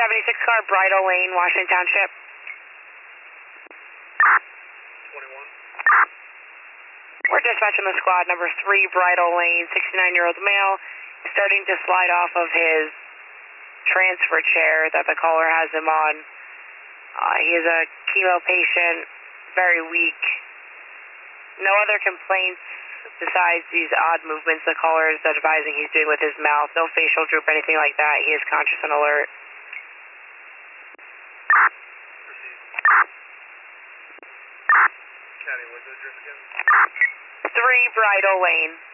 76 car, Bridal Lane, Washington Township. 21. We're dispatching the squad, number 3, Bridal Lane, 69-year-old male, starting to slide off of his transfer chair that the caller has him on. He is a chemo patient, very weak. No other complaints besides these odd movements the caller is advising he's doing with his mouth. No facial droop, anything like that. He is conscious and alert. Proceed. Caddy, what's the address again? 3 Bridal Lane.